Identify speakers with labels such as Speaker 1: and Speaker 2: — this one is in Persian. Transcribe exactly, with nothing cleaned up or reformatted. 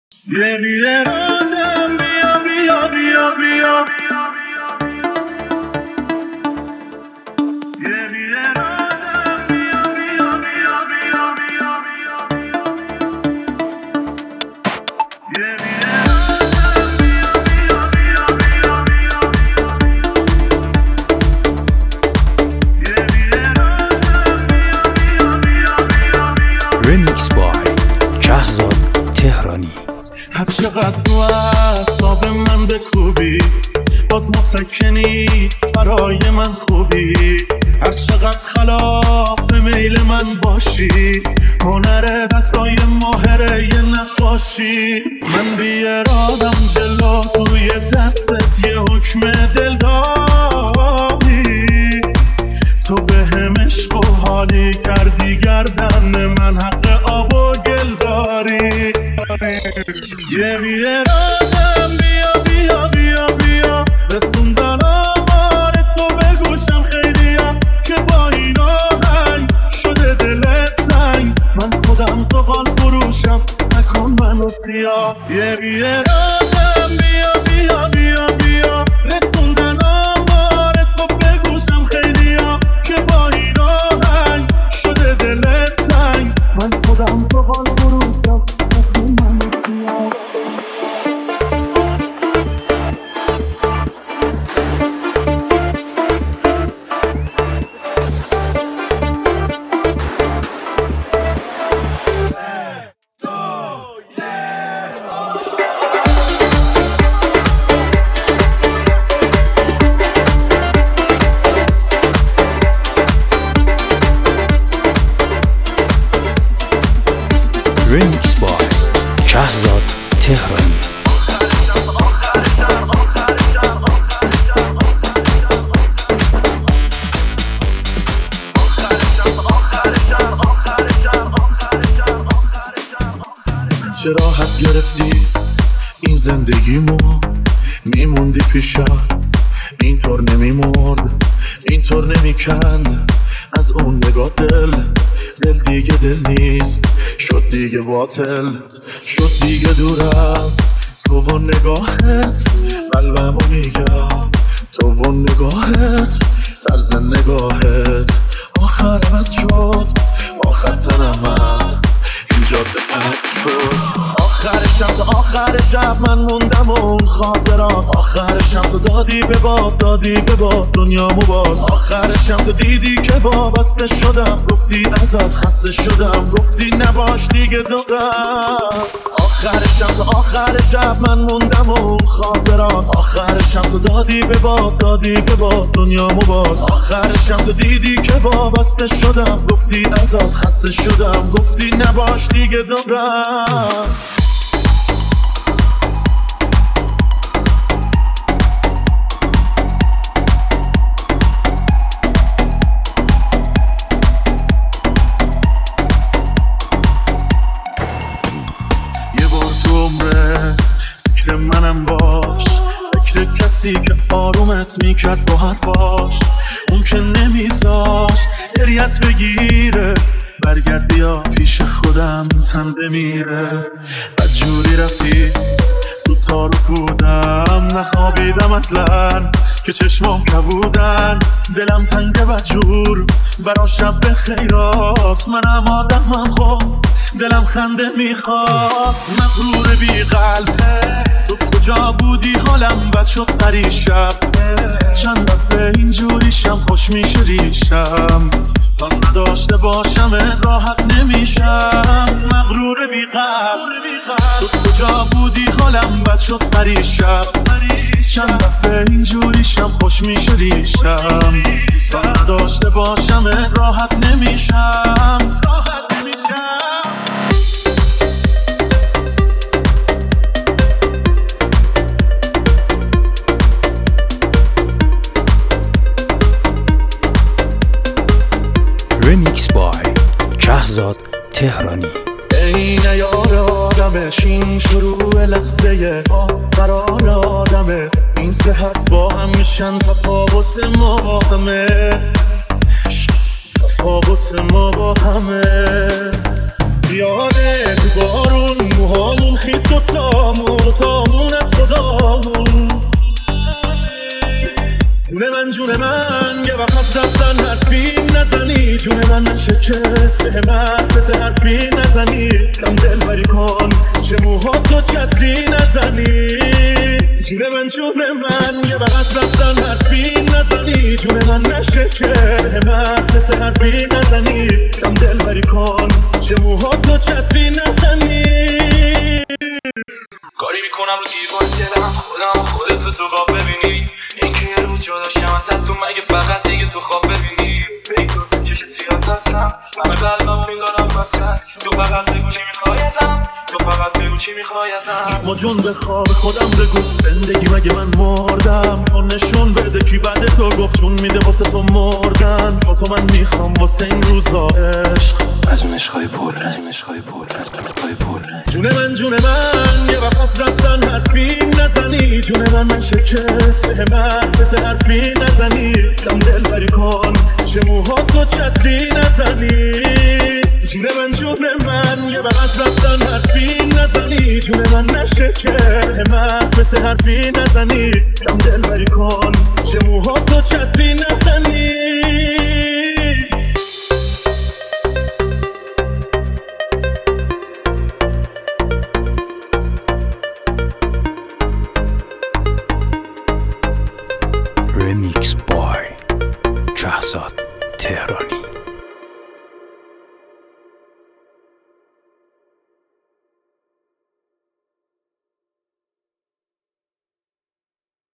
Speaker 1: یه بیرادم بیا بیا بیا بیا یه بیرادم بیا بیا بیا بیا بیا یه بیرادم بیا بیا بیا بیا یه بیرادم بیا بیا بیا بیا
Speaker 2: Remix by کهزاد تهرانی.
Speaker 1: هر چقدر رو اعصاب من بکوبی باز مسکنی برای من خوبی، هر چقدر خلاف میل من باشی هنر دستای ماهره یه نقاشی. من بی ارادم جلو توی دستت یه حکم دل دادی، تو به هم عشق و حالی کردی گردن من حق آب و گل داری. یه بی ارادم بیا بیا بیا بیا رسوندن آمار تو به گوشم خیلیا که با این آهنگ شده دلت زنگ، من خودم زغال فروشم نکن منو سیاه. یه بی ارادم بیا بیا بیا بیا رسوندن آمار تو به گوشم خیلیا که با این آهنگ شده دلت زنگ، من خودم زغال فروشم نکن منو سیاه.
Speaker 2: Remix by کهزاد تهرانی.
Speaker 1: چه راحت گرفتی این زندگیمو، میموندی پیشم اینطور نمیمرد اینطور نمیکند از اون نگاه دل. دل دیگه دل نیست شد دیگه باطل، شد دیگه دور از تو و نگاهت قلبمو میگم، تو و نگاهت طرز نگاهت آخر عوض شد، آخر تنم از این جاده پرد شد. آخر شب تا آخر شب من موندم اون خاطرات، آخر شب تو دادی به باد دادی به باد دنیامو باز، آخر شب تو دیدی که وابسته شدم گفتی ازت خسته شدم گفتی نباش دیگه دورم. آخر شب تا آخر شب من موندم اون خاطرات، آخر شب تو دادی به باد دادی به باد دنیامو باز، آخر شب تو دیدی که وابسته شدم گفتی ازت خسته شدم گفتی نباش دیگه دورم. یه بار تو عمرت فکر منم باش، فکر کسی که آرومت میکرد با حرفاش، اون که نمیذاشت گریت بگیره برگرد بیا پیش خودم تن بمیره. بدجوری رفتی تو تارو کودم نخوابیدم اصلا که چشمام کبودن، دلم تنگ بدجور برا شب خیرات، منم آدمم خوب دلم خنده میخواد. مغرور بی قلبه تو کجا بودی حالم بد شد پریشب، چند دفعه اینجوریشم خوش میشه ریشم، تا نداشته باشم راحت نمیشم. مغرور بی قلب تو کجا بودی حالم بد شد پریشب، چند دفعه اینجوریشم خوش میشه ریشم، تا نداشته باشم راحت نمیشم راحت نمیشم.
Speaker 2: Remix by کهزاد تهرانی.
Speaker 1: این یار آدمش این شروع لحظه قرار آدمه، این سه حرف با هم میشن تفاوت ما با همه، تفاوت ما با همه. یاده تو بارون موهامون خیس و تا تو چتری نزنی. جون من جون من یه وقت رفتن حرفی نزنی. جون من نشه که حرف مثل حرفی نزنی. کم دل بری کن چه موها تو چتری نزنی.
Speaker 3: کاری میکنم رو دیوار دلم خودم خودتو تو خواب ببینی. این که یه روز جدا شم ازت تو مگه فقط دیگه تو خواب ببینی. بیتو چش سیاه هستم همه قلبمو میذارم وسط. تو فقط بگو چی میخوای ازم. تو فقط بگو چی میخوای ازم.
Speaker 1: ما جون به خواب خودم بگو زندگی مگه من مردم. تو نشون بده کی بعد تو گفت چون میده واسه تو مردن. با تو من میخوام واسه این روزا عشق
Speaker 3: از اون عشقای پر از اون عشقای پر از اون عشقای پر.
Speaker 1: جون من جون من یه وقت رفتن حرفی نزنی. جون من من شکه به حرف مثل حرفی نزنی. کم دل بری کن چه موها تو چتری نزنی. جون من جون من یه وقت رفتن حرفی نزنی. جون من نشه که حرف مثل حرفی نزنی. کم دل بری کن چه موها تو چتری نزنی.
Speaker 2: Remix by شهزاد تهرانی.